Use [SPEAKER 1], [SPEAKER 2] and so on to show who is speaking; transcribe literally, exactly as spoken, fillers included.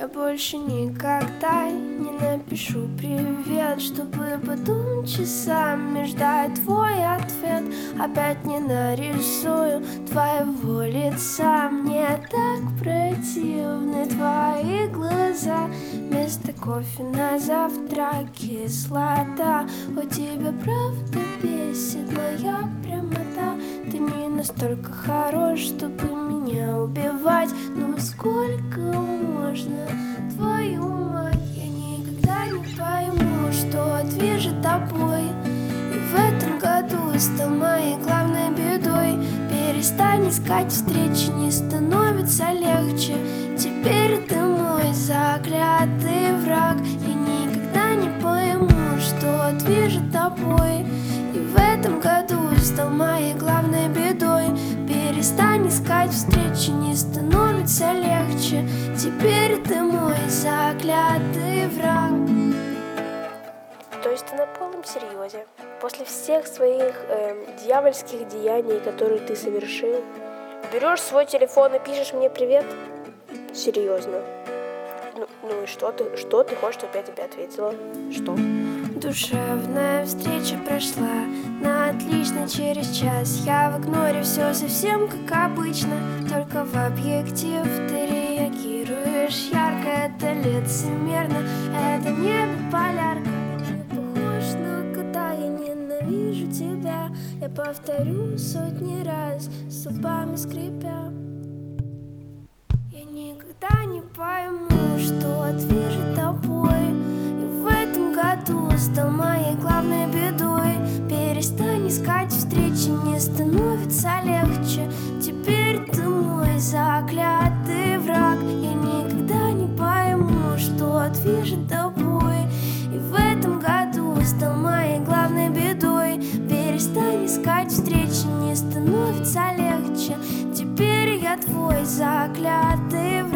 [SPEAKER 1] Я больше никогда не напишу привет, чтобы потом часами ждать твой ответ. Опять не нарисую твоего лица. Мне так противны твои глаза. Вместо кофе на завтрак кислота. У тебя правда бесит моя прямота. Ты не настолько хорош, чтобы меня убивать. Ну сколько можно, твою мать? Я никогда не пойму, что движет тобой. И в этом году стал моей главной бедой. Перестань искать встречи, не становится легче. Теперь ты мой заклятый враг. Я никогда не пойму, что движет тобой. И в этом году стал моей главной бедой. Перестань искать встречи, не становится легче. Теперь ты мой заклятый враг.
[SPEAKER 2] То есть ты на полном серьезе, после всех своих э, дьявольских деяний, которые ты совершил, берешь свой телефон и пишешь мне привет? Серьезно? Ну, ну и что ты, что ты хочешь, чтобы я тебе ответила? Что?
[SPEAKER 1] Душевная встреча прошла на отлично через час. Я в игноре, все совсем как обычно. Только в объектив ты реагируешь ярко. Это лицемерно, это не биполярка. Ты похож на кота, я ненавижу тебя. Я повторю сотни раз, зубами скрипя. Я никогда не пойму, что движет тобой. И в этом году стал моей главной бедой. Перестань искать встречи, не становится легче. Теперь ты мой заклятый враг. Я никогда не пойму, что движет тобой. И в этом году стал моей главной бедой. Перестань искать встречи, не становится легче. Теперь я твой заклятый враг.